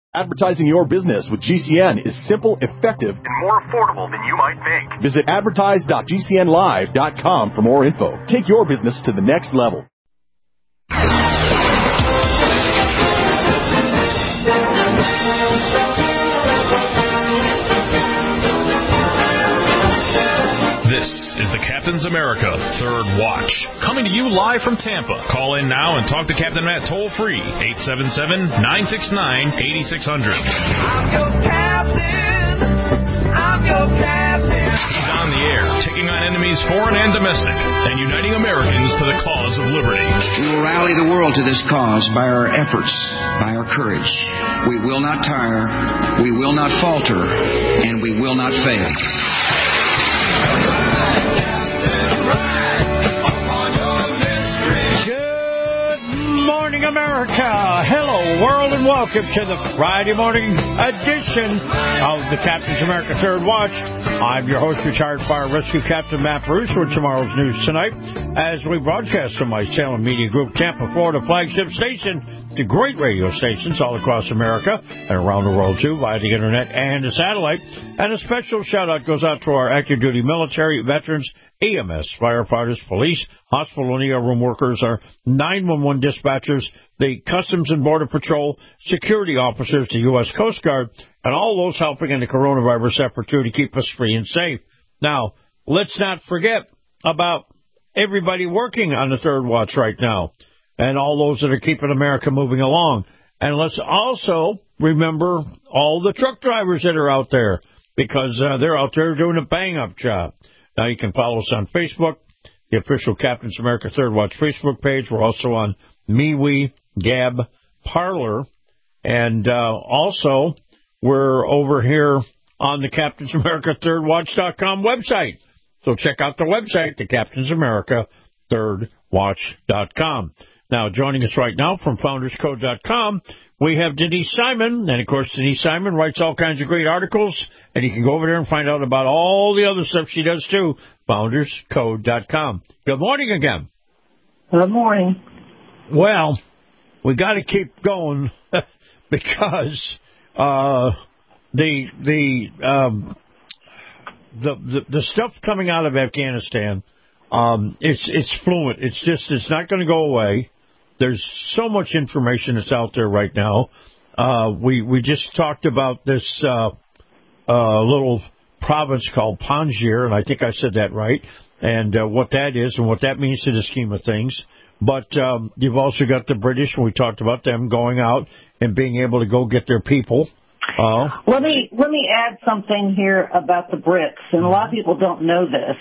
Advertising your business with GCN is simple, effective, and more affordable than you might think. Visit advertise.gcnlive.com for more info. Take your business to the next level. This is the Captain's America Third Watch, coming to you live from Tampa. Call in now and talk to Captain Matt toll-free, 877-969-8600. I'm your captain. I'm your captain. He's on the air, taking on enemies foreign and domestic, and uniting Americans to the cause of liberty. We will rally the world to this cause by our efforts, by our courage. We will not tire, we will not falter, and we will not fail. Good morning, America. Hello, world, and welcome to the Friday morning edition of the Captain's America Third Watch. I'm your host, retired fire rescue captain Matt Bruce, with tomorrow's news tonight, as we broadcast from my Salem Media Group, Tampa, Florida flagship station, to great radio stations all across America and around the world, too, via the internet and the satellite. And a special shout-out goes out to our active duty military, veterans, EMS, firefighters, police, hospital and ER room workers, our 911 dispatchers, the Customs and Border Patrol, security officers, the U.S. Coast Guard, and all those helping in the coronavirus effort, too, to keep us free and safe. Now, let's not forget about everybody working on the Third Watch right now, and all those that are keeping America moving along. And let's also remember all the truck drivers that are out there, because they're out there doing a bang-up job. Now, you can follow us on Facebook, the official Captain's America Third Watch Facebook page. We're also on MeWe, Gab, Parler, and also we're over here on the Captain's America Third Watch.com website. So check out the website, the Captain's America Third Watch.com. Now, joining us right now from FoundersCode.com, we have Denise Simon. And, of course, Denise Simon writes all kinds of great articles, and you can go over there and find out about all the other stuff she does, too, FoundersCode.com. Good morning again. Good morning. Well, we got to keep going because the stuff coming out of Afghanistan, it's fluent. It's not going to go away. There's so much information that's out there right now. We just talked about this little province called Panjshir, and I think I said that right, and what that is and what that means to the scheme of things. But you've also got the British, and we talked about them going out and being able to go get their people. Let me add something here about the Brits, and a lot of people don't know this.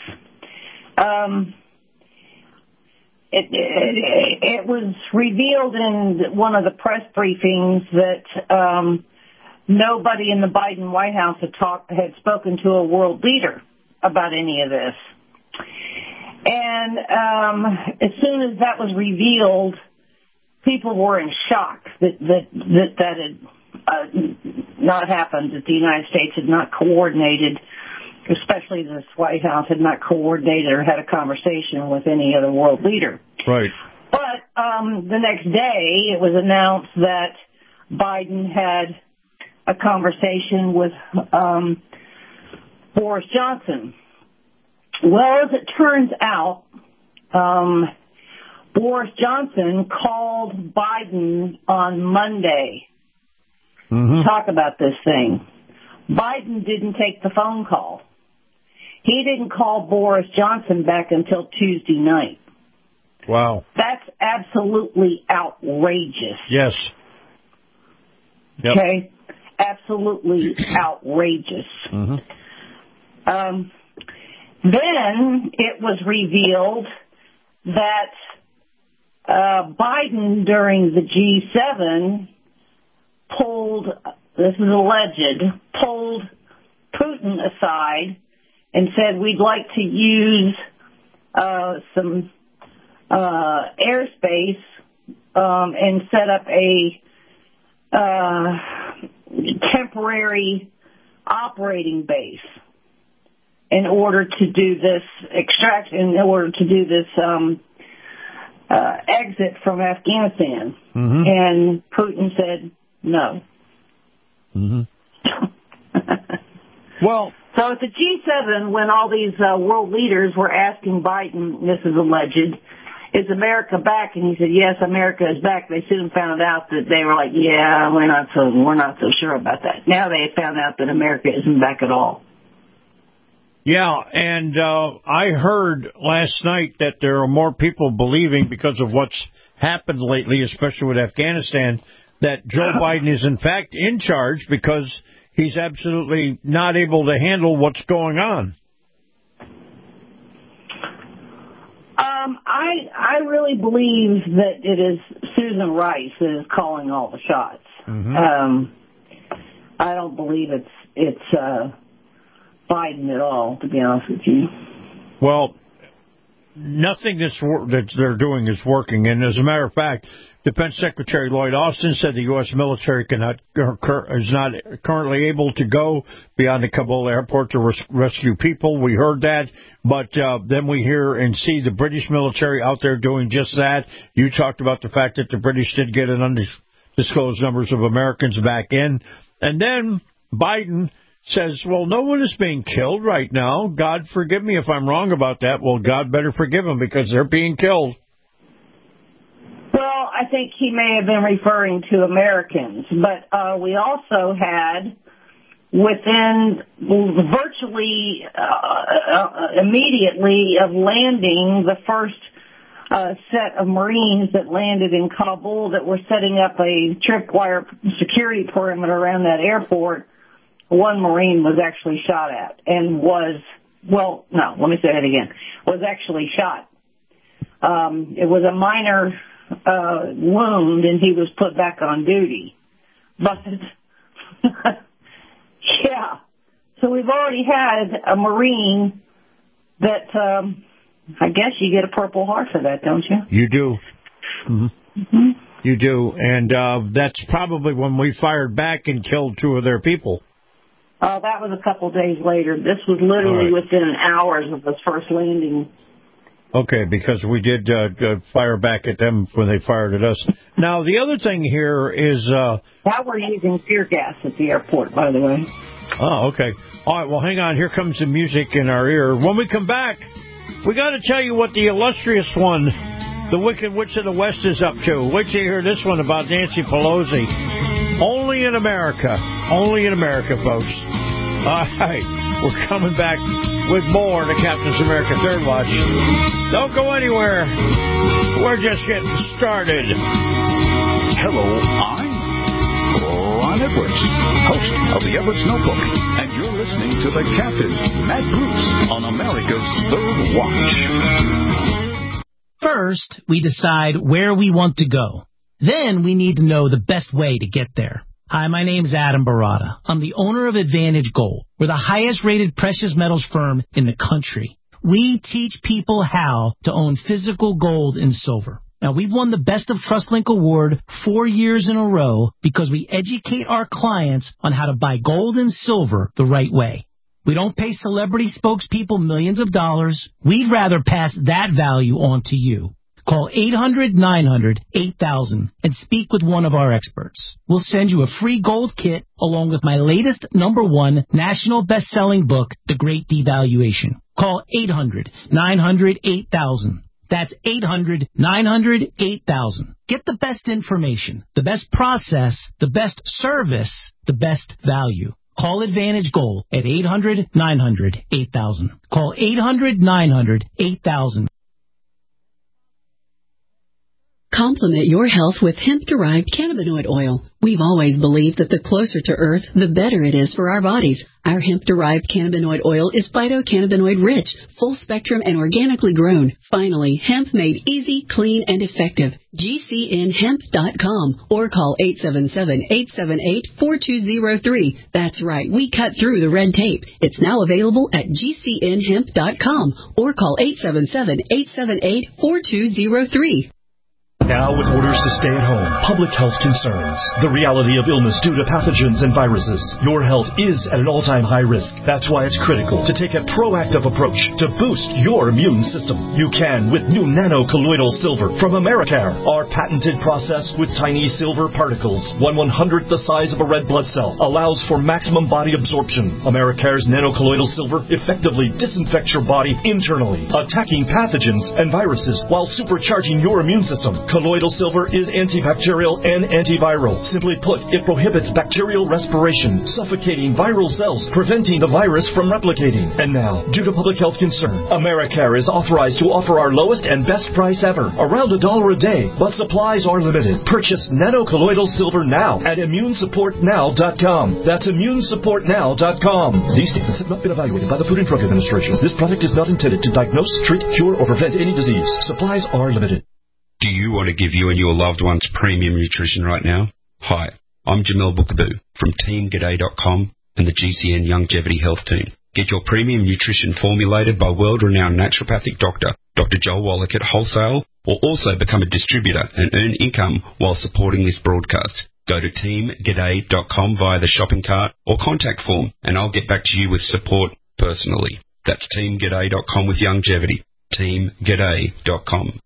It was revealed in one of the press briefings that nobody in the Biden White House had spoken to a world leader about any of this. And as soon as that was revealed, people were in shock that had not happened, that the United States had not coordinated, especially this White House had not coordinated or had a conversation with any other world leader. Right. But the next day, it was announced that Biden had a conversation with Boris Johnson. Well, as it turns out, Boris Johnson called Biden on Monday to talk about this thing. Biden didn't take the phone call. He didn't call Boris Johnson back until Tuesday night. Wow. That's absolutely outrageous. Yes. Yep. Okay? Absolutely outrageous. Then it was revealed that Biden, during the G7, pulled Putin aside and said, we'd like to use some airspace and set up a temporary operating base in order to do this exit from Afghanistan. And Putin said no. Mm-hmm. Well, so at the G7, when all these world leaders were asking Biden, this is alleged, is America back? And he said, yes, America is back. They soon found out that they were like, yeah, we're not so sure about that. Now they found out that America isn't back at all. Yeah, and I heard last night that there are more people believing, because of what's happened lately, especially with Afghanistan, that Joe Biden is in fact in charge because he's absolutely not able to handle what's going on. I really believe that it is Susan Rice that is calling all the shots. Mm-hmm. I don't believe it's Biden at all, to be honest with you. Well, nothing that they're doing is working, and as a matter of fact, Defense Secretary Lloyd Austin said the U.S. military is not currently able to go beyond the Kabul airport to rescue people. We heard that, but then we hear and see the British military out there doing just that. You talked about the fact that the British did get an undisclosed numbers of Americans back in. And then Biden says, well, no one is being killed right now. God forgive me if I'm wrong about that. Well, God better forgive them because they're being killed. Well, I think he may have been referring to Americans, but we also had, within virtually immediately of landing, the first set of Marines that landed in Kabul that were setting up a tripwire security perimeter around that airport, one Marine was actually shot at and was actually shot. It was a minor wound, and he was put back on duty. But, yeah. So we've already had a Marine that, I guess you get a Purple Heart for that, don't you? You do. Mm-hmm. Mm-hmm. You do. And that's probably when we fired back and killed two of their people. That was a couple days later. This was literally within hours of this first landing. Okay, because we did fire back at them when they fired at us. Now, the other thing here is... now we're using tear gas at the airport, by the way. Oh, okay. All right, well, hang on. Here comes the music in our ear. When we come back, we got to tell you what the illustrious one, the Wicked Witch of the West, is up to. Wait till you hear this one about Nancy Pelosi. Only in America. Only in America, folks. All right, we're coming back with more to Captain's America Third Watch. Don't go anywhere. We're just getting started. Hello, I'm Ron Edwards, host of the Edwards Notebook, and you're listening to the Captain, Matt Bruce, on America's Third Watch. First, we decide where we want to go. Then we need to know the best way to get there. Hi, my name's Adam Barata. I'm the owner of Advantage Gold. We're the highest-rated precious metals firm in the country. We teach people how to own physical gold and silver. Now, we've won the Best of TrustLink Award 4 years in a row because we educate our clients on how to buy gold and silver the right way. We don't pay celebrity spokespeople millions of dollars. We'd rather pass that value on to you. Call 800-900-8000 and speak with one of our experts. We'll send you a free gold kit along with my latest #1 national best-selling book, The Great Devaluation. Call 800-900-8000. That's 800-900-8000. Get the best information, the best process, the best service, the best value. Call Advantage Gold at 800-900-8000. Call 800-900-8000. Complement your health with hemp-derived cannabinoid oil. We've always believed that the closer to Earth, the better it is for our bodies. Our hemp-derived cannabinoid oil is phytocannabinoid-rich, full-spectrum, and organically grown. Finally, hemp made easy, clean, and effective. GCNhemp.com or call 877-878-4203. That's right, we cut through the red tape. It's now available at GCNhemp.com or call 877-878-4203. Now with orders to stay at home, public health concerns, the reality of illness due to pathogens and viruses, your health is at an all-time high risk. That's why it's critical to take a proactive approach to boost your immune system. You can with new nano-colloidal silver from Americare. Our patented process with tiny silver particles, 1/100th the size of a red blood cell, allows for maximum body absorption. Americare's nano-colloidal silver effectively disinfects your body internally, attacking pathogens and viruses while supercharging your immune system. Colloidal silver is antibacterial and antiviral. Simply put, it prohibits bacterial respiration, suffocating viral cells, preventing the virus from replicating. And now, due to public health concern, Americare is authorized to offer our lowest and best price ever, around $1 a day, but supplies are limited. Purchase nano-colloidal silver now at immunesupportnow.com. That's immunesupportnow.com. These statements have not been evaluated by the Food and Drug Administration. This product is not intended to diagnose, treat, cure, or prevent any disease. Supplies are limited. Do you want to give you and your loved ones premium nutrition right now? Hi, I'm Jamel Bookaboo from TeamGaday.com and the GCN Longevity Health Team. Get your premium nutrition formulated by world-renowned naturopathic doctor, Dr. Joel Wallach at Wholesale, or also become a distributor and earn income while supporting this broadcast. Go to TeamGaday.com via the shopping cart or contact form, and I'll get back to you with support personally. That's TeamGaday.com with longevity. TeamGaday.com.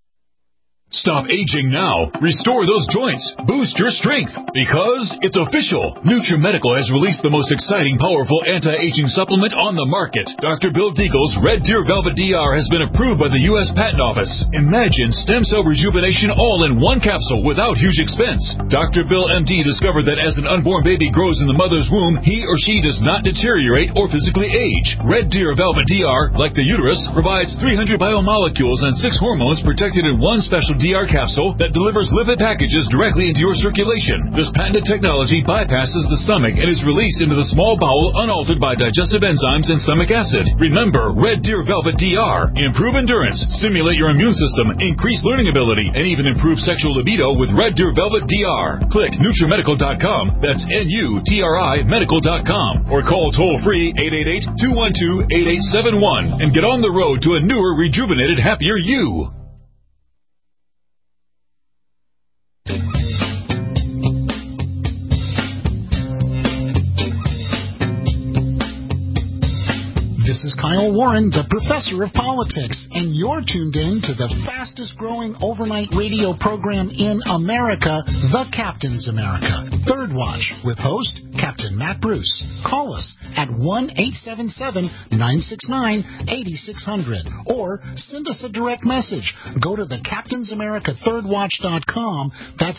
Stop aging now. Restore those joints. Boost your strength. Because it's official. NutriMedical has released the most exciting, powerful anti-aging supplement on the market. Dr. Bill Deagle's Red Deer Velvet DR has been approved by the U.S. Patent Office. Imagine stem cell rejuvenation all in one capsule without huge expense. Dr. Bill MD discovered that as an unborn baby grows in the mother's womb, he or she does not deteriorate or physically age. Red Deer Velvet DR, like the uterus, provides 300 biomolecules and 6 hormones protected in one special DR capsule that delivers lipid packages directly into your circulation. This patented technology bypasses the stomach and is released into the small bowel unaltered by digestive enzymes and stomach acid. Remember, Red Deer Velvet DR. Improve endurance, stimulate your immune system, increase learning ability, and even improve sexual libido with Red Deer Velvet DR. Click NutriMedical.com. That's NUTRI Medical.com. Or call toll-free 888-212-8871 and get on the road to a newer, rejuvenated, happier you. This is Kyle Warren, the professor of politics, and you're tuned in to the fastest growing overnight radio program in America, The Captain's America. Third Watch with host Captain Matt Bruce. Call us at 1-877-969-8600 or send us a direct message. Go to thecaptainsamerica3rdwatch.com. That's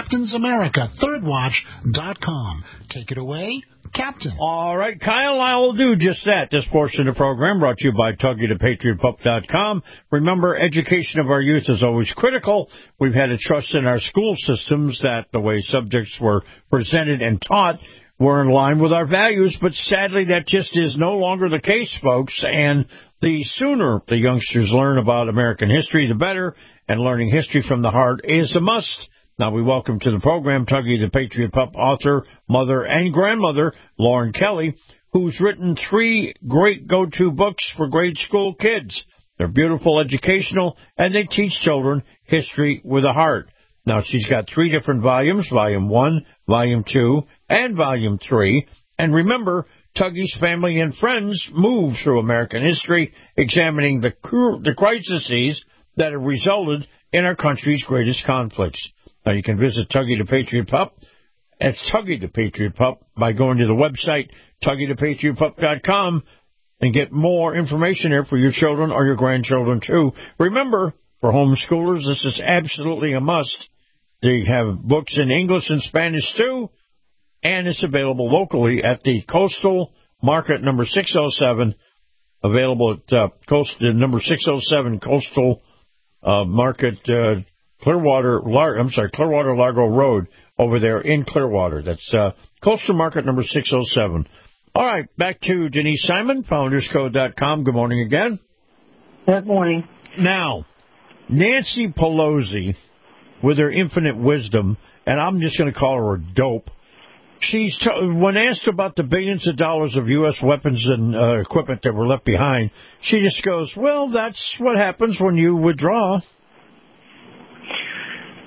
thecaptainsamerica3rdwatch.com. Take it away, Captain. All right, Kyle, I will do just that. This portion of the program brought to you by TuggyThePatriotPup.com. Remember, education of our youth is always critical. We've had a trust in our school systems that the way subjects were presented and taught were in line with our values, but sadly that just is no longer the case, folks, and the sooner the youngsters learn about American history, the better, and learning history from the heart is a must. Now we welcome to the program Tuggy the Patriot Pup author, mother, and grandmother, Lauren Kelly, who's written 3 great go-to books for grade school kids. They're beautiful, educational, and they teach children history with a heart. Now, she's got 3 different volumes, Volume 1, Volume 2, and Volume 3. And remember, Tuggy's family and friends move through American history, examining the crises that have resulted in our country's greatest conflicts. Now, you can visit Tuggy the Patriot Pup. It's Tuggy the Patriot Pup by going to the website, TuggyThePatriotPup.com, and get more information there for your children or your grandchildren, too. Remember, for homeschoolers, this is absolutely a must. They have books in English and Spanish, too, and it's available locally at the Coastal Market number 607, available at number 607 Coastal Market, Clearwater Largo Road over there in Clearwater. That's Coastal Market number 607. All right, back to Denise Simon, FoundersCode.com. Good morning again. Good morning. Now, Nancy Pelosi, with her infinite wisdom, and I'm just going to call her a dope, when asked about the billions of dollars of U.S. weapons and equipment that were left behind, she just goes, well, that's what happens when you withdraw.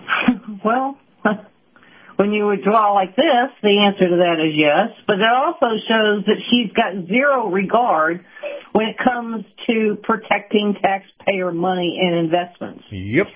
Well, when you withdraw like this, the answer to that is yes. But it also shows that she's got zero regard when it comes to protecting taxpayer money and investments. Yep.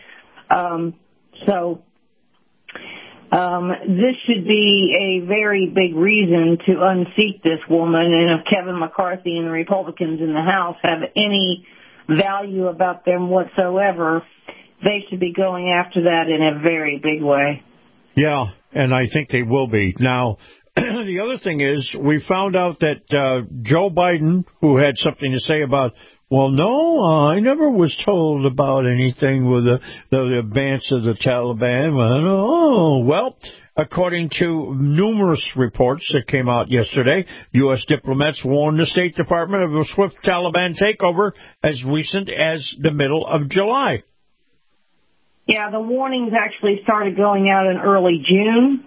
This should be a very big reason to unseat this woman. And if Kevin McCarthy and the Republicans in the House have any value about them whatsoever, they should be going after that in a very big way. Yeah, and I think they will be. Now, the other thing is we found out that Joe Biden, who had something to say about, well, no, I never was told about anything with the advance of the Taliban. Well, according to numerous reports that came out yesterday, U.S. diplomats warned the State Department of a swift Taliban takeover as recent as the middle of July. Yeah, the warnings actually started going out in early June.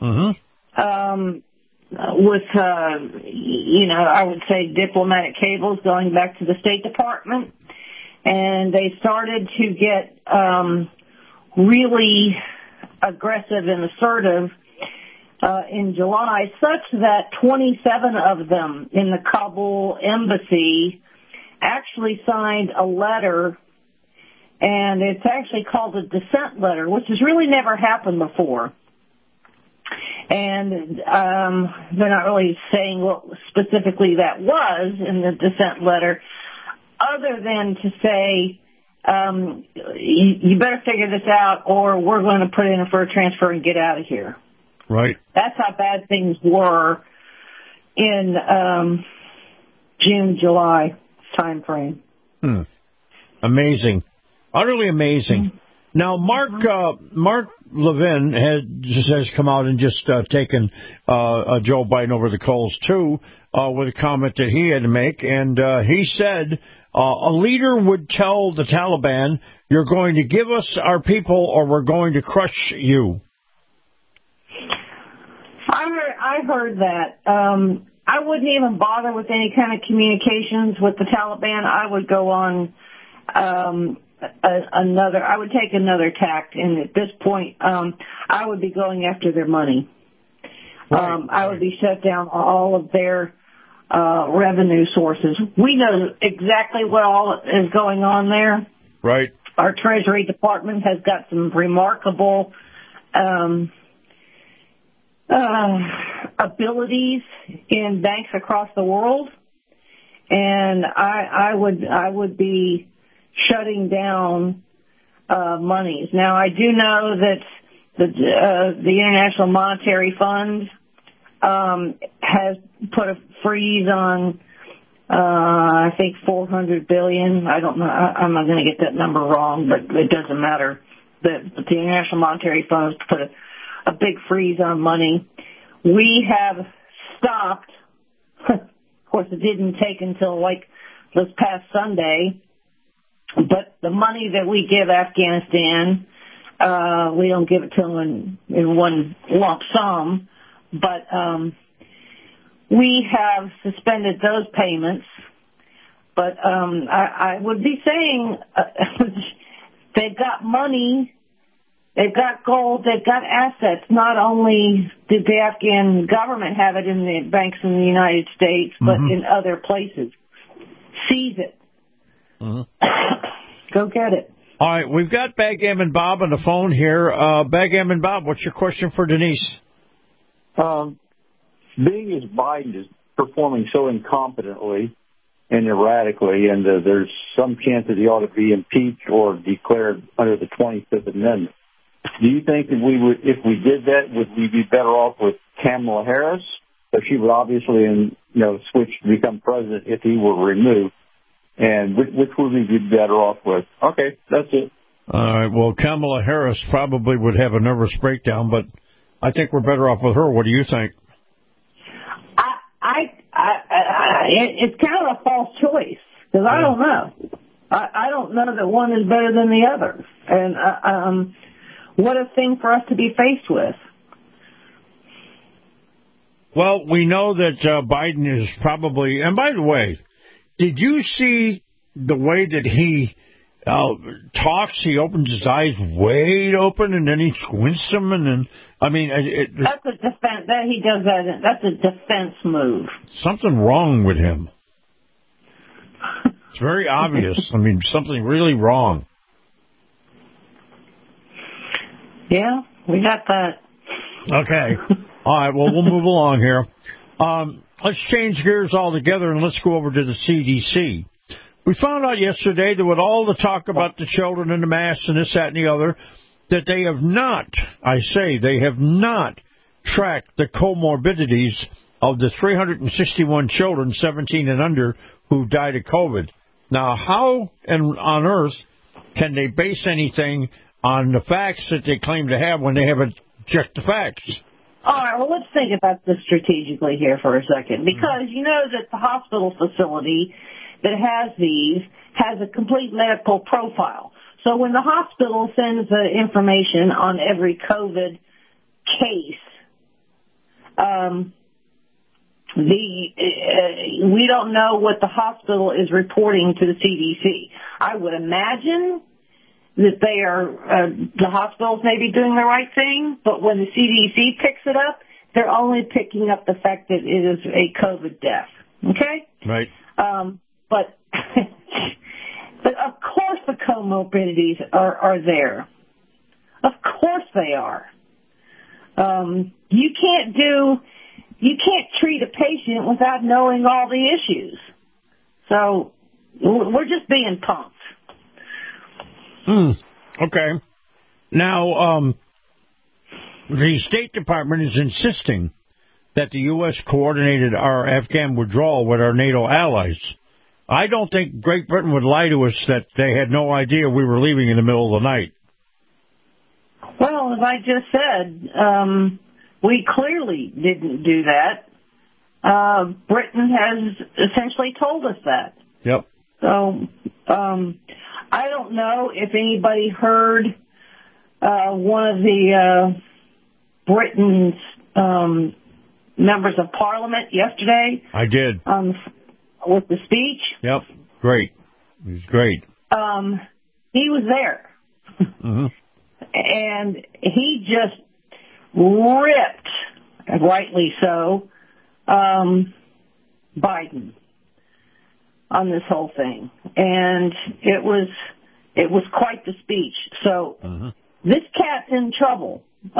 With, I would say diplomatic cables going back to the State Department. And they started to get really aggressive and assertive in July, such that 27 of them in the Kabul embassy actually signed a letter, and it's actually called a dissent letter, which has really never happened before. And they're not really saying what specifically that was in the dissent letter, other than to say, you better figure this out or we're going to put in for a transfer and get out of here. Right. That's how bad things were in June, July time frame. Amazing. Utterly amazing. Now, Mark Levin has come out and just taken Joe Biden over the coals, too, with a comment that he had to make. And he said a leader would tell the Taliban, you're going to give us our people or we're going to crush you. I heard that. I wouldn't even bother with any kind of communications with the Taliban. I would go on I would take another tack, and at this point, I would be going after their money. I would be shut down all of their revenue sources. We know exactly what all is going on there. Right. Our Treasury Department has got some remarkable abilities in banks across the world, and I would be shutting down monies. Now, I do know that the International Monetary Fund has put a freeze on, I think, $400 billion. I don't know. I'm not going to get that number wrong, but it doesn't matter. The International Monetary Fund has put a big freeze on money. We have stopped. Of course, it didn't take until like this past Sunday. But the money that we give Afghanistan, we don't give it to them in one lump sum, but we have suspended those payments. But I would be saying they've got money, they've got gold, they've got assets. Not only did the Afghan government have it in the banks in the United States, but in other places. Seize it. Go get it. All right, we've got Backgammon Bob on the phone here. Backgammon Bob, what's your question for Denise? Being as Biden is performing so incompetently and erratically, and there's some chance that he ought to be impeached or declared under the 25th Amendment, do you think that we would, if we did that, would we be better off with Kamala Harris? But she would obviously, switch to become president if he were removed. And which would we be better off with? Okay, that's it. All right, well, Kamala Harris probably would have a nervous breakdown, but I think we're better off with her. What do you think? It's kind of a false choice, because I don't know. I don't know that one is better than the other. And what a thing for us to be faced with. Well, we know that Biden is probably, and by the way, did you see the way that he talks, he opens his eyes wide open, and then he squints them, and then, I mean... That's a defense. He does that. That's a defense move. Something wrong with him. It's very obvious. I mean, something really wrong. Yeah, we got that. Okay. All right, well, we'll move along here. Let's change gears altogether, and let's go over to the CDC. We found out yesterday that with all the talk about the children and the masks and this, that, and the other, that they have not, they have not tracked the comorbidities of the 361 children, 17 and under, who died of COVID. Now, how on earth can they base anything on the facts that they claim to have when they haven't checked the facts? All right, well, let's think about this strategically here for a second, because you know that the hospital facility that has these has a complete medical profile. So when the hospital sends the information on every COVID case, we don't know what the hospital is reporting to the CDC. I would imagine that the hospitals may be doing the right thing, but when the CDC picks it up, they're only picking up the fact that it is a COVID death. Okay? Right. But of course the comorbidities are there. Of course they are. You can't treat a patient without knowing all the issues. So we're just being pumped. Okay. Now, the State Department is insisting that the U.S. coordinated our Afghan withdrawal with our NATO allies. I don't think Great Britain would lie to us that they had no idea we were leaving in the middle of the night. Well, as I just said, we clearly didn't do that. Britain has essentially told us that. Yep. So, I don't know if anybody heard one of the Britain's members of Parliament yesterday. I did. With the speech. Yep. Great. It was great. He was there. Mm-hmm. And he just ripped, rightly so, Biden on this whole thing. And it was quite the speech. So this cat's in trouble.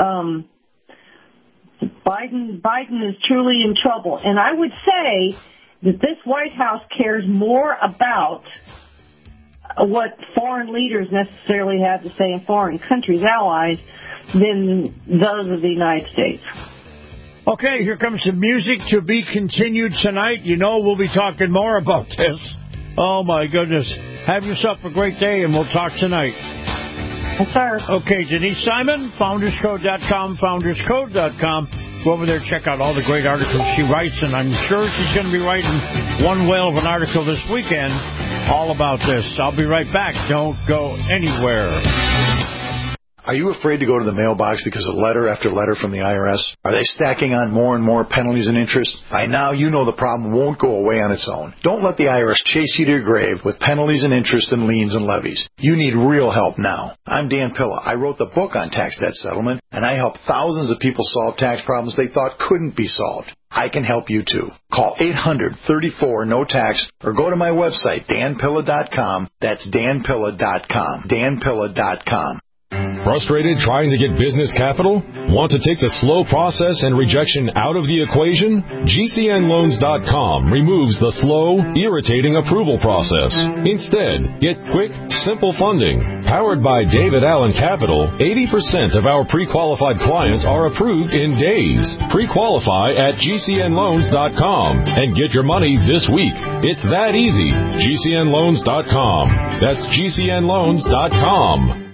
Biden is truly in trouble. And I would say that this White House cares more about what foreign leaders necessarily have to say in foreign countries, allies, than those of the United States. Okay, here comes some music to be continued tonight. You know we'll be talking more about this. Oh, my goodness. Have yourself a great day, and we'll talk tonight. Yes, sir. Okay, Denise Simon, founderscode.com, founderscode.com. Go over there, check out all the great articles she writes, and I'm sure she's going to be writing one whale of an article this weekend all about this. I'll be right back. Don't go anywhere. Are you afraid to go to the mailbox because of letter after letter from the IRS? Are they stacking on more and more penalties and interest? By now, you know the problem won't go away on its own. Don't let the IRS chase you to your grave with penalties and interest and liens and levies. You need real help now. I'm Dan Pilla. I wrote the book on tax debt settlement, and I help thousands of people solve tax problems they thought couldn't be solved. I can help you too. Call 800-34-NO-TAX or go to my website, danpilla.com. That's danpilla.com. danpilla.com. Frustrated trying to get business capital? Want to take the slow process and rejection out of the equation? GCNloans.com removes the slow, irritating approval process. Instead, get quick, simple funding. Powered by David Allen Capital, 80% of our pre-qualified clients are approved in days. Pre-qualify at GCNloans.com and get your money this week. It's that easy. GCNloans.com. That's GCNloans.com.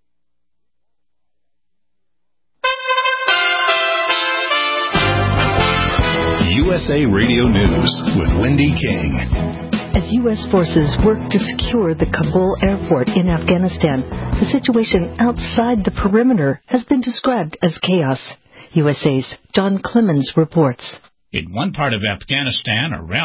USA Radio News with Wendy King. As U.S. forces work to secure the Kabul airport in Afghanistan, the situation outside the perimeter has been described as chaos. USA's John Clemens reports. In one part of Afghanistan, a rally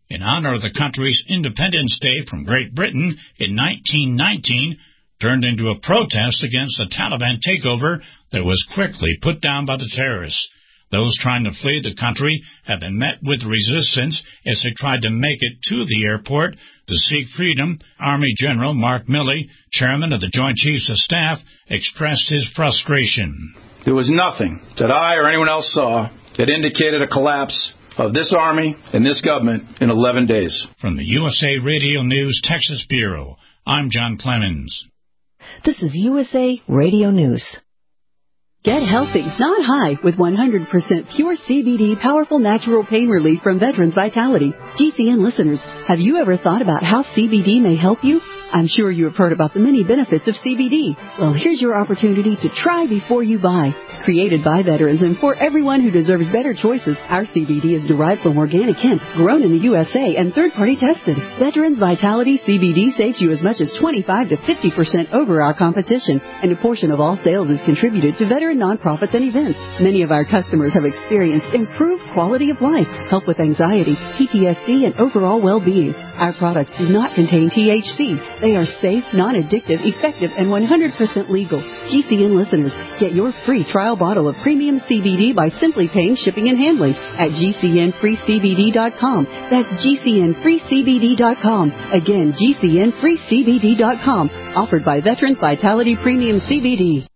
in honor of the country's Independence Day from Great Britain in 1919, turned into a protest against the Taliban takeover that was quickly put down by the terrorists. Those trying to flee the country have been met with resistance as they tried to make it to the airport to seek freedom. Army General Mark Milley, chairman of the Joint Chiefs of Staff, expressed his frustration. There was nothing that I or anyone else saw that indicated a collapse of this Army and this government in 11 days. From the USA Radio News Texas Bureau, I'm John Clemens. This is USA Radio News. Get healthy, not high, with 100% pure CBD powerful natural pain relief from Veterans Vitality. GCN listeners, have you ever thought about how CBD may help you? I'm sure you have heard about the many benefits of CBD. Well, here's your opportunity to try before you buy. Created by veterans and for everyone who deserves better choices, our CBD is derived from organic hemp, grown in the USA, and third-party tested. Veterans Vitality CBD saves you as much as 25 to 50% over our competition, and a portion of all sales is contributed to veteran nonprofits and events. Many of our customers have experienced improved quality of life, help with anxiety, PTSD, and overall well-being. Our products do not contain THC. They are safe, non-addictive, effective, and 100% legal. GCN listeners, get your free trial bottle of premium CBD by simply paying shipping and handling at GCNFreeCBD.com. That's GCNFreeCBD.com. Again, GCNFreeCBD.com. Offered by Veterans Vitality Premium CBD.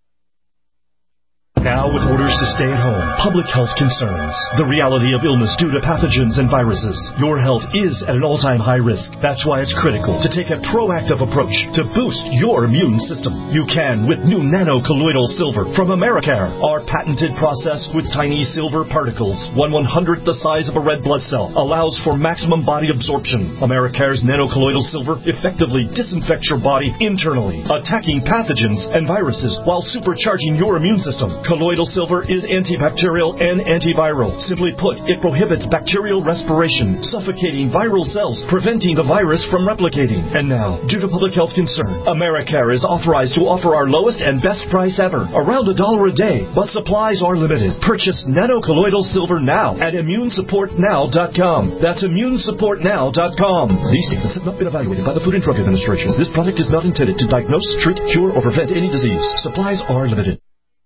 Now with orders to stay at home, public health concerns, the reality of illness due to pathogens and viruses. Your health is at an all-time high risk. That's why it's critical to take a proactive approach to boost your immune system. You can with new nano-colloidal silver from Americare. Our patented process with tiny silver particles, 1/100th the size of a red blood cell, allows for maximum body absorption. Americare's nano-colloidal silver effectively disinfects your body internally, attacking pathogens and viruses while supercharging your immune system. Colloidal silver is antibacterial and antiviral. Simply put, it prohibits bacterial respiration, suffocating viral cells, preventing the virus from replicating. And now, due to public health concern, Americare is authorized to offer our lowest and best price ever, around $1 a day, but supplies are limited. Purchase nano-colloidal silver now at ImmuneSupportNow.com. That's ImmuneSupportNow.com. These statements have not been evaluated by the Food and Drug Administration. This product is not intended to diagnose, treat, cure, or prevent any disease. Supplies are limited.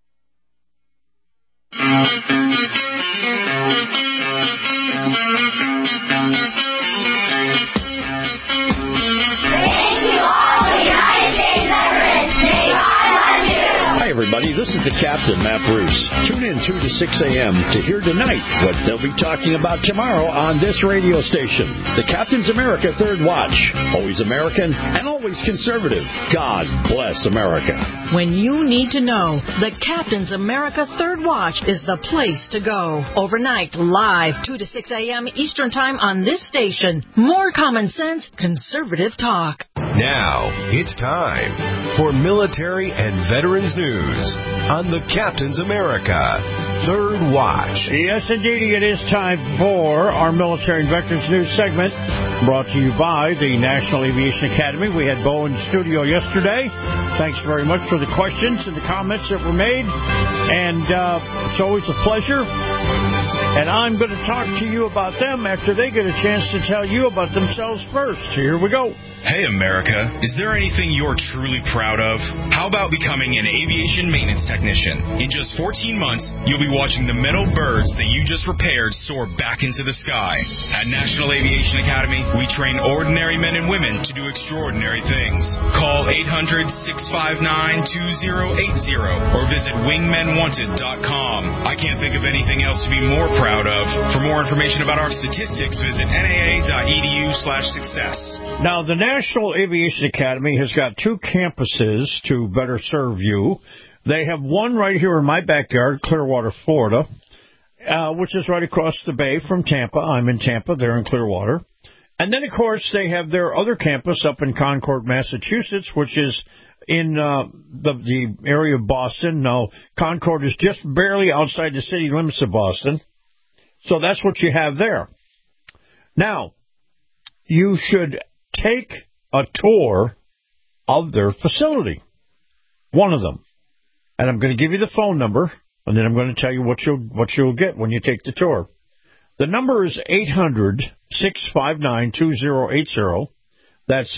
Hi, everybody. This is the Captain, Matt Bruce. Tune in 2 to 6 a.m. to hear tonight what they'll be talking about tomorrow on this radio station. The Captain's America Third Watch. Always American and always conservative. God bless America. When you need to know, the Captain's America Third Watch is the place to go. Overnight, live, 2 to 6 a.m. Eastern Time on this station. More common sense, conservative talk. Now, it's time for military and veterans news on the Captain's America Third Watch. Yes, indeed, it is time for our military and veterans news segment, brought to you by the National Aviation Academy. We had Bo in the studio yesterday. Thanks very much for the questions and the comments that were made. And it's always a pleasure. And I'm going to talk to you about them after they get a chance to tell you about themselves first. Here we go. Hey, America. Is there anything you're truly proud of? How about becoming an aviation maintenance technician? In just 14 months, you'll be watching the metal birds that you just repaired soar back into the sky. At National Aviation Academy, we train ordinary men and women to do extraordinary things. Call 800-659-2080 or visit wingmenwanted.com. I can't think of anything else to be more proud of. For more information about our statistics, visit naa.edu/success. Now, the National Aviation Academy has got 2 campuses to better serve you. They have one right here in my backyard, Clearwater, Florida, which is right across the bay from Tampa. I'm in Tampa. They're in Clearwater. And then, of course, they have their other campus up in Concord, Massachusetts, which is in the area of Boston. Now, Concord is just barely outside the city limits of Boston. So that's what you have there. Now, you should take a tour of their facility, one of them. And I'm going to give you the phone number, and then I'm going to tell you what you'll get when you take the tour. The number is 800-659-2080. That's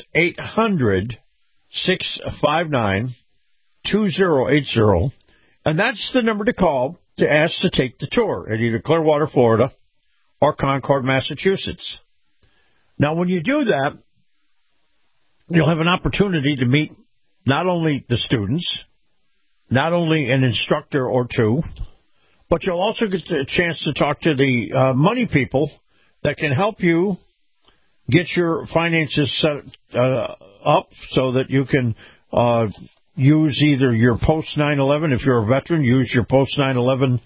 800-659-2080. And that's the number to call to ask to take the tour at either Clearwater, Florida, or Concord, Massachusetts. Now, when you do that, you'll have an opportunity to meet not only the students, not only an instructor or two, but you'll also get a chance to talk to the money people that can help you get your finances set up so that you can use either your post-9/11, if you're a veteran, use your post-9/11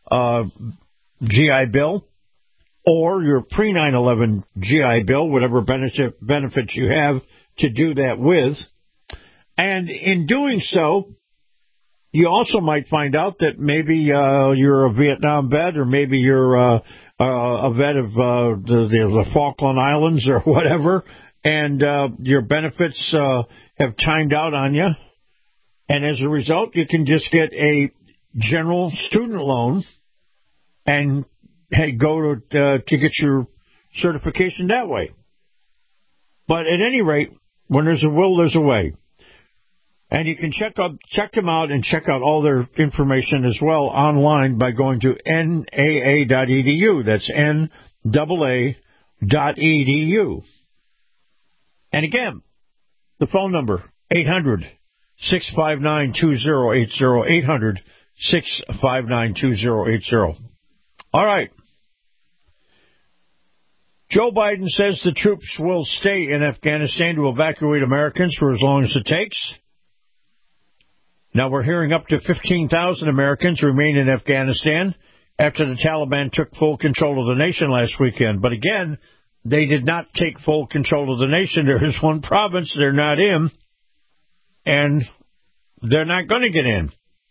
GI Bill, or your pre-9/11 GI Bill, whatever benefits you have to do that with. And in doing so, you also might find out that maybe you're a Vietnam vet, or maybe you're a vet of the Falkland Islands or whatever, and your benefits have timed out on you. And as a result, you can just get a general student loan and go to get your certification that way. But at any rate, when there's a will, there's a way. And you can check them out and check out all their information as well online by going to NAA.edu. That's NAA.edu. And again, the phone number, 800-659-2080, 800-659-2080. All right. Joe Biden says the troops will stay in Afghanistan to evacuate Americans for as long as it takes. Now, we're hearing up to 15,000 Americans remain in Afghanistan after the Taliban took full control of the nation last weekend. But again, they did not take full control of the nation. There is one province they're not in, and they're not going to get in.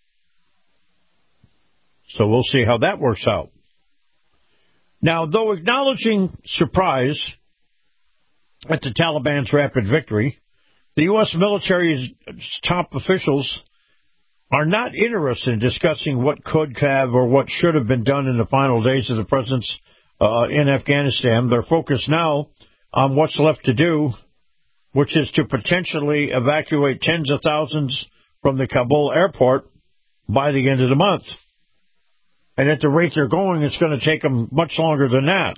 So we'll see how that works out. Now, though acknowledging surprise at the Taliban's rapid victory, the U.S. military's top officials are not interested in discussing what could have or what should have been done in the final days of the presence in Afghanistan. They're focused now on what's left to do, which is to potentially evacuate tens of thousands from the Kabul airport by the end of the month. And at the rate they're going, it's going to take them much longer than that.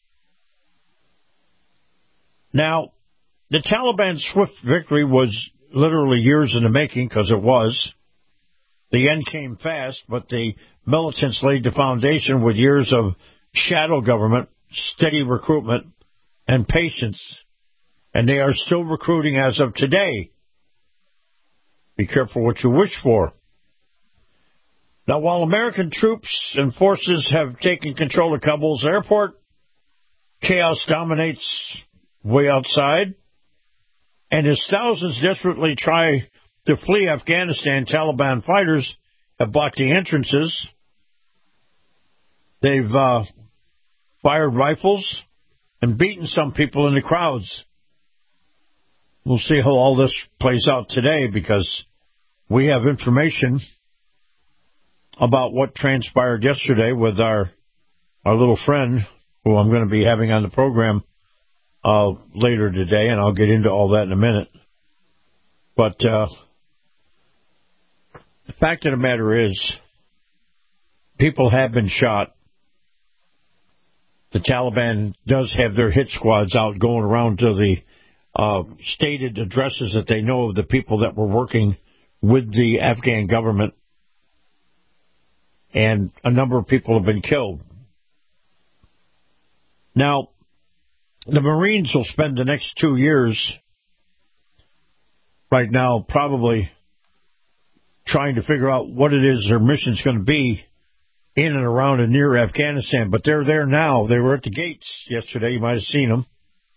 Now, the Taliban's swift victory was literally years in the making, because it was. The end came fast, but the militants laid the foundation with years of shadow government, steady recruitment, and patience. And they are still recruiting as of today. Be careful what you wish for. Now, while American troops and forces have taken control of Kabul's airport, chaos dominates way outside. And as thousands desperately try to flee Afghanistan, Taliban fighters have blocked the entrances. They've fired rifles and beaten some people in the crowds. We'll see how all this plays out today, because we have information about what transpired yesterday with our little friend, who I'm going to be having on the program later today, and I'll get into all that in a minute. But the fact of the matter is, people have been shot. The Taliban does have their hit squads out going around to the stated addresses that they know of the people that were working with the Afghan government. And a number of people have been killed. Now, the Marines will spend the next 2 years right now probably trying to figure out what it is their mission's going to be in and around and near Afghanistan. But they're there now. They were at the gates yesterday. You might have seen them.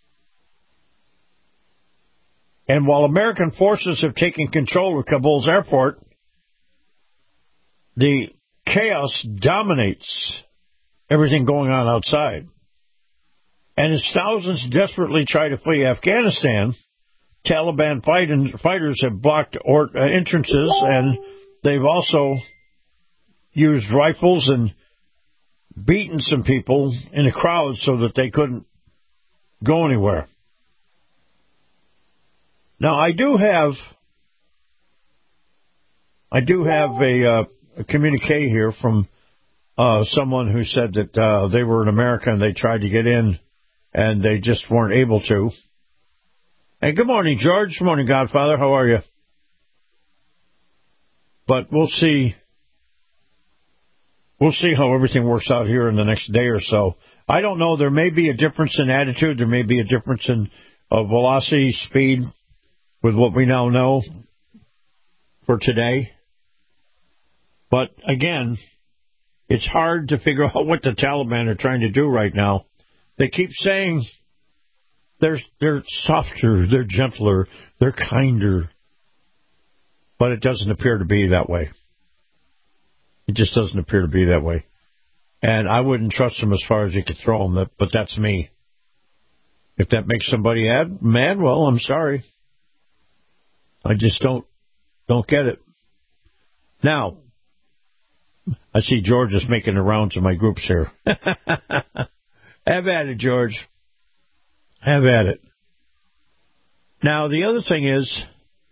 And while American forces have taken control of Kabul's airport, the chaos dominates everything going on outside. And as thousands desperately try to flee Afghanistan, Taliban fighters have blocked entrances, and they've also used rifles and beating some people in the crowd so that they couldn't go anywhere. Now, I do have a communique here from someone who said that they were in America and they tried to get in and they just weren't able to. Hey, good morning, George. Good morning, Godfather. How are you? But we'll see. We'll see how everything works out here in the next day or so. I don't know. There may be a difference in attitude. There may be a difference in velocity, speed, with what we now know for today. But, again, it's hard to figure out what the Taliban are trying to do right now. They keep saying they're softer, they're gentler, they're kinder. But it doesn't appear to be that way. It just doesn't appear to be that way. And I wouldn't trust them as far as you could throw them, but that's me. If that makes somebody mad, well, I'm sorry. I just don't get it. Now, I see George is making the rounds of my groups here. Have at it, George. Have at it. Now, the other thing is,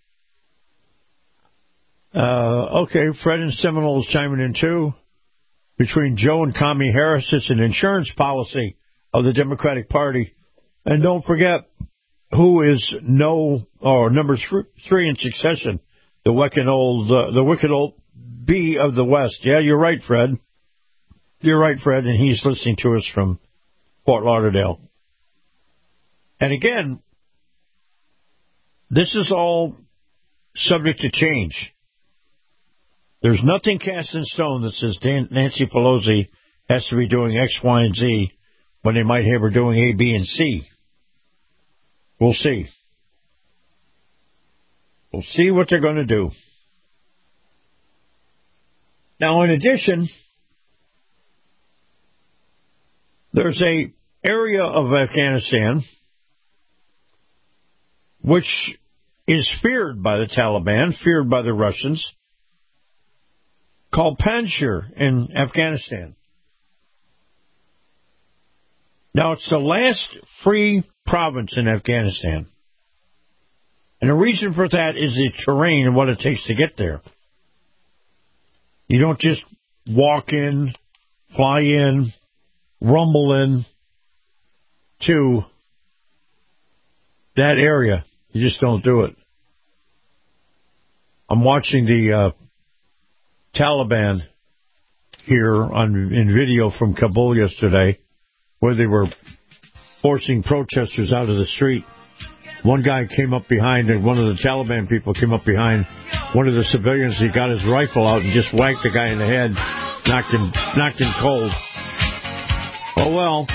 okay, Fred and Seminole is chiming in too. Between Joe and Kamala Harris, it's an insurance policy of the Democratic Party. And don't forget who is number 3 in succession, the wicked old B of the West. Yeah, you're right, Fred. You're right, Fred, and he's listening to us from Fort Lauderdale. And again, this is all subject to change. There's nothing cast in stone that says Nancy Pelosi has to be doing X, Y, and Z when they might have her doing A, B, and C. We'll see. We'll see what they're going to do. Now, in addition, there's an area of Afghanistan which is feared by the Taliban, feared by the Russians, called Panjshir in Afghanistan. Now, it's the last free province in Afghanistan. And the reason for that is the terrain and what it takes to get there. You don't just walk in, fly in, rumble in to that area. You just don't do it. I'm watching the Taliban here in video from Kabul yesterday, where they were forcing protesters out of the street. One guy came up behind, and one of the Taliban people came up behind one of the civilians. He got his rifle out and just whacked the guy in the head, knocked him cold. Oh, well.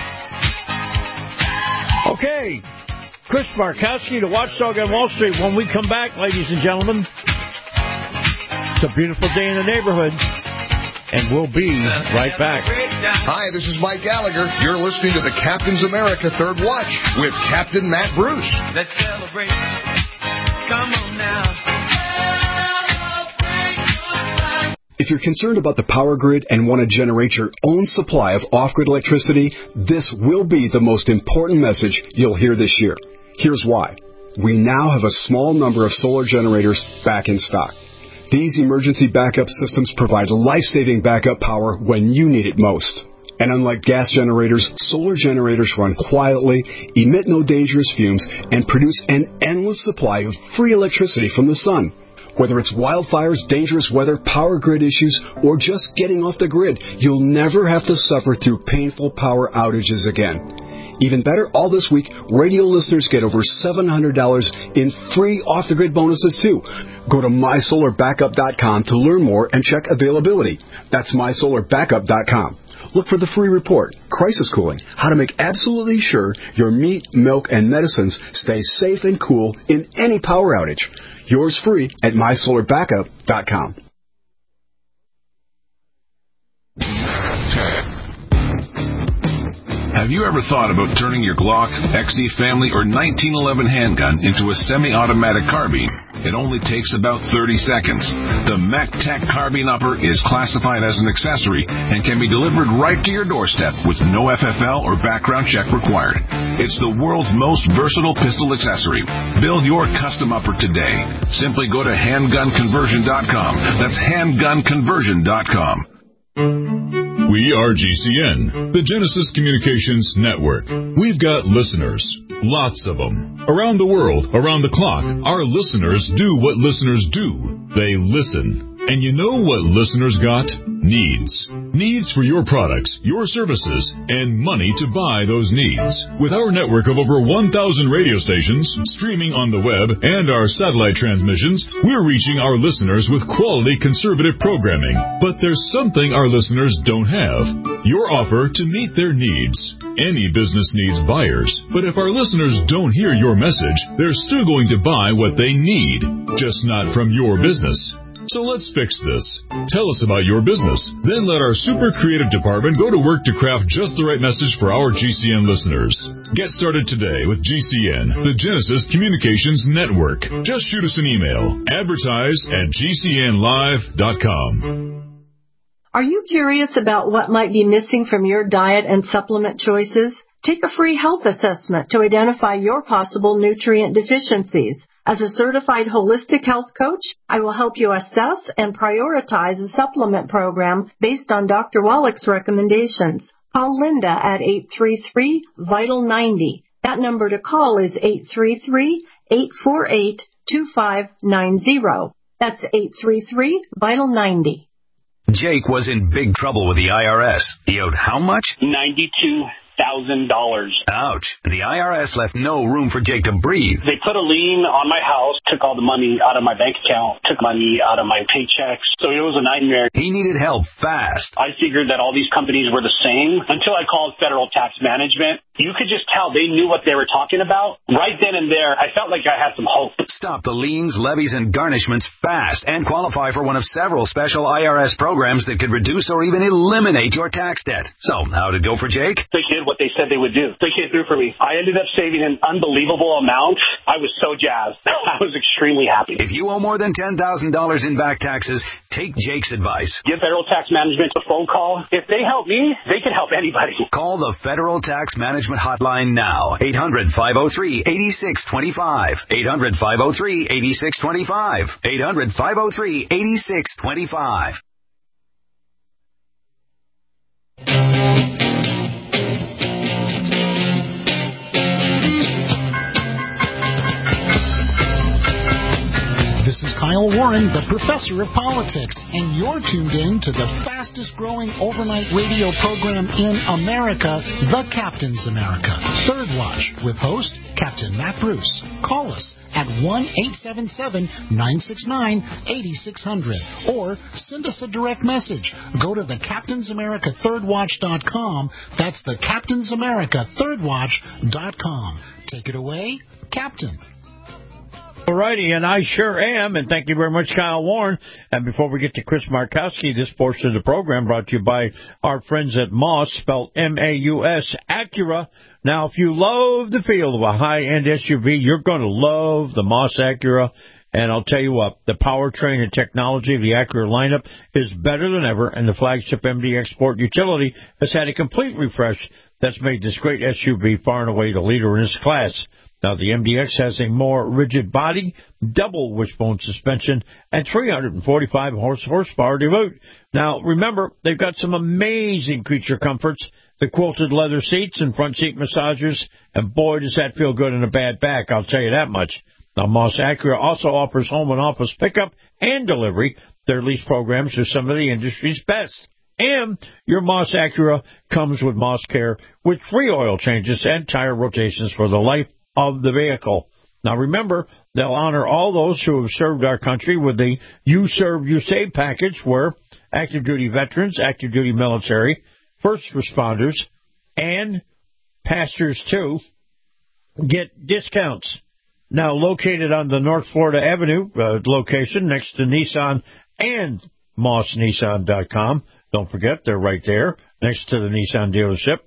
Okay. Chris Markowski, the watchdog on Wall Street. When we come back, ladies and gentlemen, it's a beautiful day in the neighborhood, and we'll be right back. Hi, this is Mike Gallagher. You're listening to the Captain's America Third Watch with Captain Matt Bruce. Let's celebrate. Come on now. If you're concerned about the power grid and want to generate your own supply of off-grid electricity, this will be the most important message you'll hear this year. Here's why. We now have a small number of solar generators back in stock. These emergency backup systems provide life-saving backup power when you need it most. And unlike gas generators, solar generators run quietly, emit no dangerous fumes, and produce an endless supply of free electricity from the sun. Whether it's wildfires, dangerous weather, power grid issues, or just getting off the grid, you'll never have to suffer through painful power outages again. Even better, all this week, radio listeners get over $700 in free off-the-grid bonuses, too. Go to MySolarBackup.com to learn more and check availability. That's MySolarBackup.com. Look for the free report, Crisis Cooling, how to make absolutely sure your meat, milk, and medicines stay safe and cool in any power outage. Yours free at MySolarBackup.com. Have you ever thought about turning your Glock, XD family, or 1911 handgun into a semi-automatic carbine? It only takes about 30 seconds. The MacTac Carbine Upper is classified as an accessory and can be delivered right to your doorstep with no FFL or background check required. It's the world's most versatile pistol accessory. Build your custom upper today. Simply go to handgunconversion.com. That's handgunconversion.com. We are GCN, the Genesis Communications Network. We've got listeners, lots of them. Around the world, around the clock, our listeners do what listeners do. They listen. And you know what listeners got? Needs. Needs for your products, your services, and money to buy those needs. With our network of over 1,000 radio stations, streaming on the web, and our satellite transmissions, we're reaching our listeners with quality conservative programming. But there's something our listeners don't have. Your offer to meet their needs. Any business needs buyers, but if our listeners don't hear your message, they're still going to buy what they need, just not from your business. So let's fix this. Tell us about your business. Then let our super creative department go to work to craft just the right message for our GCN listeners. Get started today with GCN, the Genesis Communications Network. Just shoot us an email. Advertise@gcnlive.com. Are you curious about what might be missing from your diet and supplement choices? Take a free health assessment to identify your possible nutrient deficiencies. As a certified holistic health coach, I will help you assess and prioritize a supplement program based on Dr. Wallach's recommendations. Call Linda at 833-VITAL-90. That number to call is 833-848-2590. That's 833-VITAL-90. Jake was in big trouble with the IRS. He owed how much? $92,000. Ouch. The IRS left no room for Jake to breathe. They put a lien on my house, took all the money out of my bank account, took money out of my paychecks. So it was a nightmare. He needed help fast. I figured that all these companies were the same until I called Federal Tax Management. You could just tell they knew what they were talking about. Right then and there, I felt like I had some hope. Stop the liens, levies, and garnishments fast and qualify for one of several special IRS programs that could reduce or even eliminate your tax debt. So, how'd it go for Jake? They did what they said they would do. They came through for me. I ended up saving an unbelievable amount. I was so jazzed. I was extremely happy. If you owe more than $10,000 in back taxes, take Jake's advice. Give Federal Tax Management a phone call. If they help me, they can help anybody. Call the Federal Tax Management hotline now. 800-503-8625. 800-503-8625. 800-503-8625. This is Kyle Warren, the Professor of Politics, and you're tuned in to the fastest-growing overnight radio program in America, The Captain's America. Third Watch, with host Captain Matt Bruce. Call us at 1-877-969-8600 or send us a direct message. Go to thecaptainsamericathirdwatch.com. That's thecaptainsamericathirdwatch.com. Take it away, Captain. All righty, and I sure am, and thank you very much, Kyle Warren. And before we get to Chris Markowski, this portion of the program brought to you by our friends at Moss, spelled M-A-U-S, Acura. Now, if you love the feel of a high-end SUV, you're going to love the Moss Acura. And I'll tell you what, the powertrain and technology of the Acura lineup is better than ever, and the flagship MDX Sport utility has had a complete refresh that's made this great SUV far and away the leader in its class. Now, the MDX has a more rigid body, double wishbone suspension, and 345 horsepower to boot. Now, remember, they've got some amazing creature comforts, the quilted leather seats and front seat massagers, and boy, does that feel good in a bad back, I'll tell you that much. Now, Moss Acura also offers home and office pickup and delivery. Their lease programs are some of the industry's best. And your Moss Acura comes with Moss Care with free oil changes and tire rotations for the life of the vehicle. Now remember, they'll honor all those who have served our country with the You Serve, You Save package, where active duty veterans, active duty military, first responders, and pastors too get discounts. Now located on the North Florida Avenue location next to Nissan and MossNissan.com. Don't forget, they're right there next to the Nissan dealership.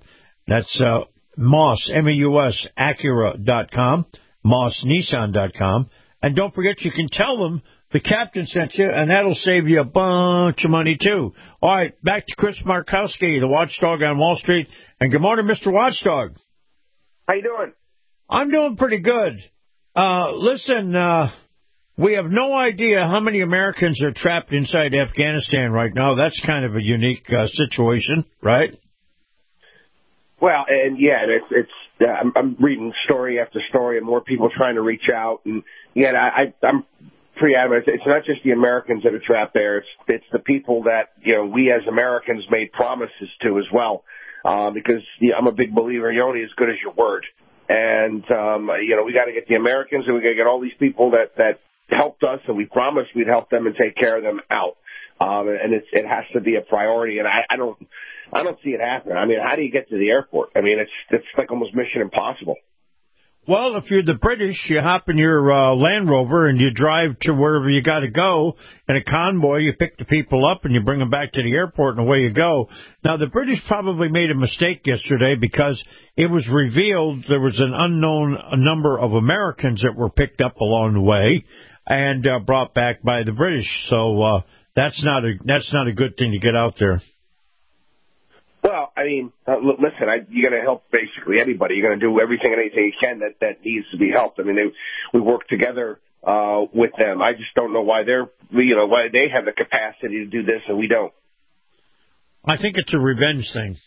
That's Moss, M-A-U-S, Acura.com, MossNissan.com. And don't forget, you can tell them the captain sent you, and that'll save you a bunch of money, too. All right, back to Chris Markowski, the watchdog on Wall Street. And good morning, Mr. Watchdog. How you doing? I'm doing pretty good. Listen, we have no idea how many Americans are trapped inside Afghanistan right now. That's kind of a unique situation, right? Well, and yeah, I'm reading story after story, and more people trying to reach out. And yeah, I'm pretty adamant. It's not just the Americans that are trapped there. It's the people that we as Americans made promises to as well. Because I'm a big believer, you're only as good as your word. And we got to get the Americans, and we got to get all these people that helped us, and we promised we'd help them and take care of them out. And it has to be a priority, and I don't see it happening. I mean, how do you get to the airport? I mean, it's like almost mission impossible. Well, if you're the British, you hop in your Land Rover and you drive to wherever you got to go. In a convoy, you pick the people up and you bring them back to the airport, and away you go. Now, the British probably made a mistake yesterday because it was revealed there was an unknown number of Americans that were picked up along the way and brought back by the British. So that's not a good thing to get out there. Well, I mean, listen, you're going to help basically anybody. You're going to do everything and anything you can that needs to be helped. I mean, we work together with them. I just don't know why why they have the capacity to do this and we don't. I think it's a revenge thing.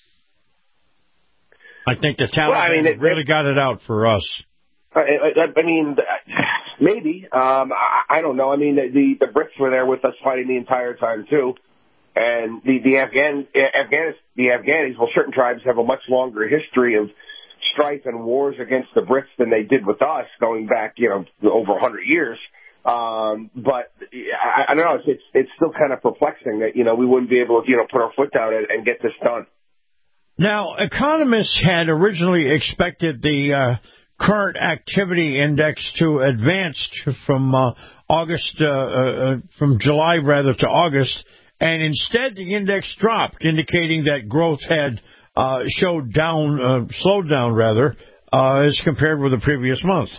I think the Taliban really got it out for us. I mean, maybe. I don't know. I mean, the Brits were there with us fighting the entire time too. And the Afghanis, well, certain tribes have a much longer history of strife and wars against the Brits than they did with us, going back, over 100 years. But I don't know. It's still kind of perplexing that we wouldn't be able to put our foot down and get this done. Now, economists had originally expected the current activity index to advance from from July rather to August. And instead, the index dropped, indicating that growth had slowed down as compared with the previous month.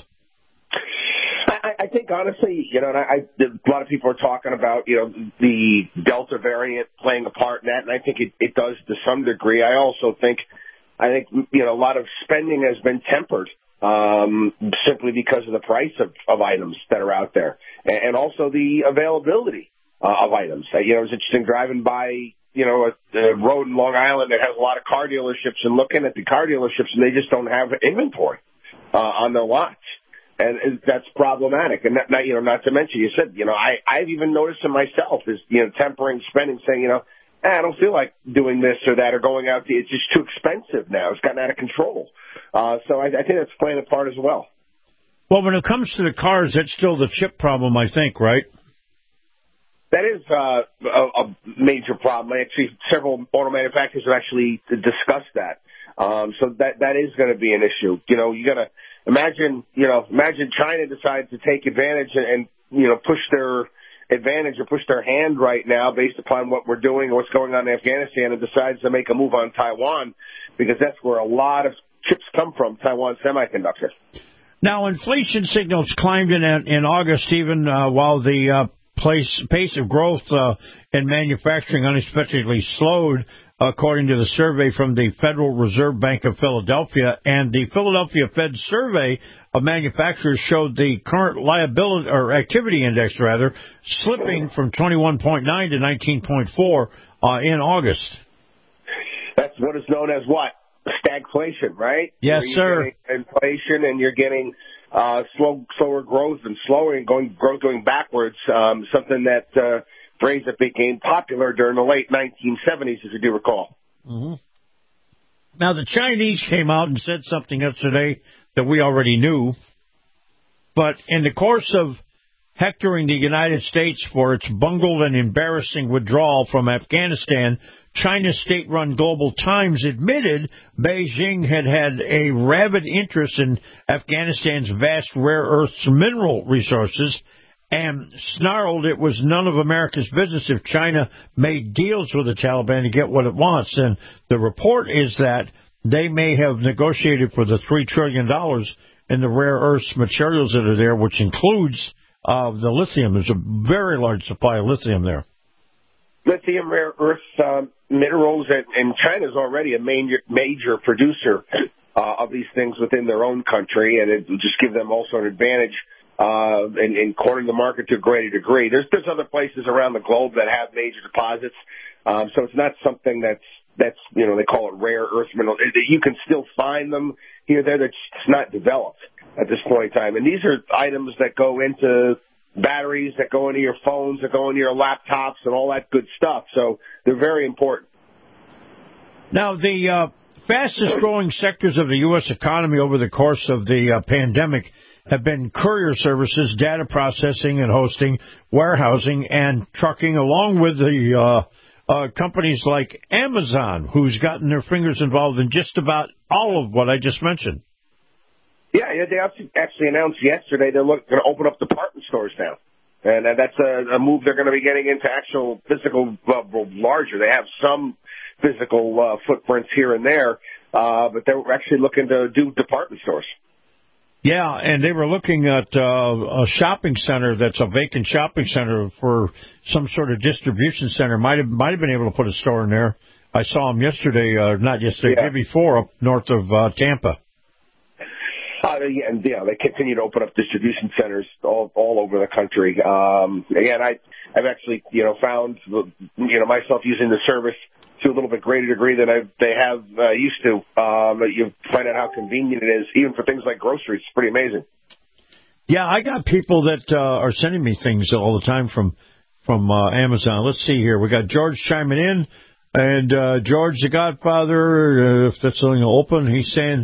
I think, honestly, a lot of people are talking about, the Delta variant playing a part in that, and I think it does to some degree. I also think, a lot of spending has been tempered simply because of the price of items that are out there, and also the availability of items. It was interesting driving by, a road in Long Island that has a lot of car dealerships and looking at the car dealerships, and they just don't have inventory on their lots. And that's problematic. And not to mention, you said, I've even noticed it myself is, tempering spending, saying, I don't feel like doing this or that or going out. It's just too expensive now. It's gotten out of control. So I think that's playing a part as well. Well, when it comes to the cars, that's still the chip problem, I think, right? That is a major problem. Actually, several auto manufacturers have actually discussed that. So that is going to be an issue. You got to imagine China decides to take advantage and push their advantage or push their hand right now based upon what we're doing and what's going on in Afghanistan, and decides to make a move on Taiwan because that's where a lot of chips come from, Taiwan Semiconductor. Now, inflation signals climbed in August even while the pace of growth in manufacturing unexpectedly slowed, according to the survey from the Federal Reserve Bank of Philadelphia. And the Philadelphia Fed survey of manufacturers showed the current liability or activity index slipping from 21.9 to 19.4 in August. That's what is known as what? Stagflation, right? Yes, sir. Inflation, and you're getting slower growth and going backwards. Something that phrase that became popular during the late 1970s, if you do recall. Mm-hmm. Now, the Chinese came out and said something yesterday that we already knew, but in the course of hectoring the United States for its bungled and embarrassing withdrawal from Afghanistan, China's state-run Global Times admitted Beijing had a rabid interest in Afghanistan's vast rare earths mineral resources and snarled it was none of America's business if China made deals with the Taliban to get what it wants. And the report is that they may have negotiated for the $3 trillion in the rare earths materials that are there, which includes the lithium. There's a very large supply of lithium there. Lithium, rare earth minerals, and China's already a major producer of these things within their own country, and it will just give them also an advantage in cornering the market to a greater degree. There's other places around the globe that have major deposits, so it's not something that's they call it rare earth mineral. You can still find them here, there. That's not developed at this point in time, and these are items that go into batteries, that go into your phones, that go into your laptops, and all that good stuff. So they're very important. Now, the fastest growing sectors of the U.S. economy over the course of the pandemic have been courier services, data processing and hosting, warehousing, and trucking, along with the companies like Amazon, who's gotten their fingers involved in just about all of what I just mentioned. Yeah, they actually announced yesterday they're going to open up department stores now. And that's a move they're going to be getting into actual physical, larger. They have some physical footprints here and there, but they're actually looking to do department stores. Yeah, and they were looking at a shopping center that's a vacant shopping center for some sort of distribution center. Might have been able to put a store in there. I saw them yesterday, not yesterday, the day before, up north of Tampa. And they continue to open up distribution centers all over the country. Again, I've actually found myself using the service to a little bit greater degree than they have used to. You find out how convenient it is, even for things like groceries. It's pretty amazing. Yeah, I got people that are sending me things all the time from Amazon. Let's see here. We got George chiming in, and George, the Godfather, if that's something open, he's saying,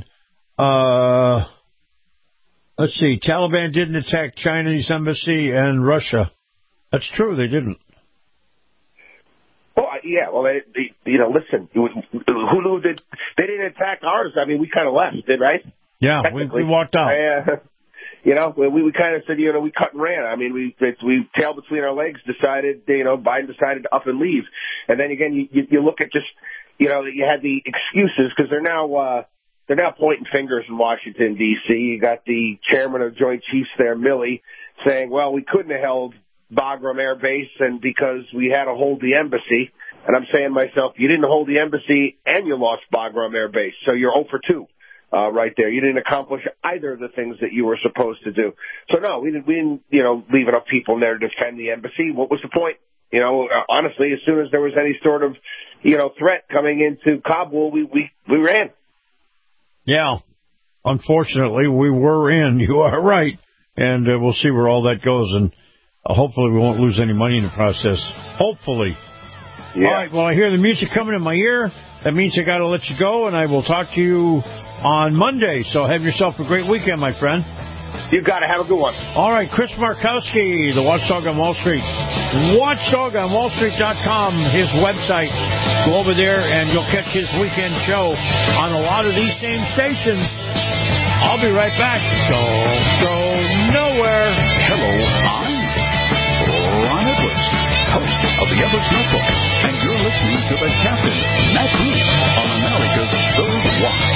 let's see, Taliban didn't attack Chinese embassy and Russia. That's true, they didn't. Well, yeah, listen, who knew that they didn't attack ours? I mean, we kind of left, right? Yeah, we walked out. We kind of said, we cut and ran. I mean, we tail between our legs, decided, Biden decided to up and leave. And then again, you look at just, you had the excuses because they're now pointing fingers in Washington, D.C. You got the chairman of Joint Chiefs there, Milley, saying, well, we couldn't have held Bagram Air Base and because we had to hold the embassy. And I'm saying to myself, you didn't hold the embassy and you lost Bagram Air Base. So you're 0 for 2 right there. You didn't accomplish either of the things that you were supposed to do. So, no, we didn't leave enough people in there to defend the embassy. What was the point? Honestly, as soon as there was any sort of, threat coming into Kabul, we ran. Yeah, unfortunately, we were in. You are right. And we'll see where all that goes. And hopefully we won't lose any money in the process. Hopefully. Yeah. All right, well, I hear the music coming in my ear. That means I got to let you go, and I will talk to you on Monday. So have yourself a great weekend, my friend. You got to have a good one. All right, Chris Markowski, the Watchdog on Wall Street. WatchdogOnWallStreet.com, his website. Go over there, and you'll catch his weekend show on a lot of these same stations. I'll be right back. Don't go nowhere. Hello, I'm Ron Edwards, host of the Edwards Notebook, and you're listening to the Captain, Matt Bruce, on America's Third Watch.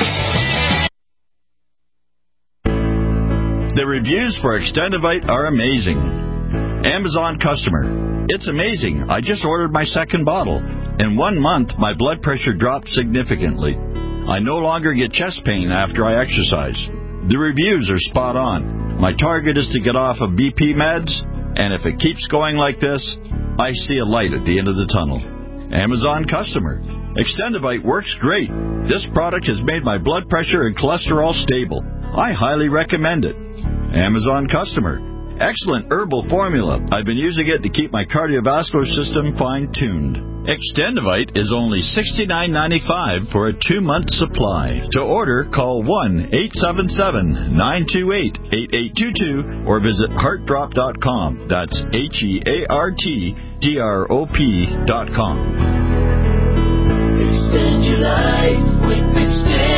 The reviews for Extendivite are amazing. Amazon customer. It's amazing. I just ordered my second bottle. In 1 month, my blood pressure dropped significantly. I no longer get chest pain after I exercise. The reviews are spot on. My target is to get off of BP meds, and if it keeps going like this, I see a light at the end of the tunnel. Amazon customer. Extendivite works great. This product has made my blood pressure and cholesterol stable. I highly recommend it. Amazon customer. Excellent herbal formula. I've been using it to keep my cardiovascular system fine-tuned. Extendivite is only $69.95 for a 2-month supply. To order, call 1-877-928-8822 or visit heartdrop.com. That's HEARTDROP.com. Extend your life with Extend.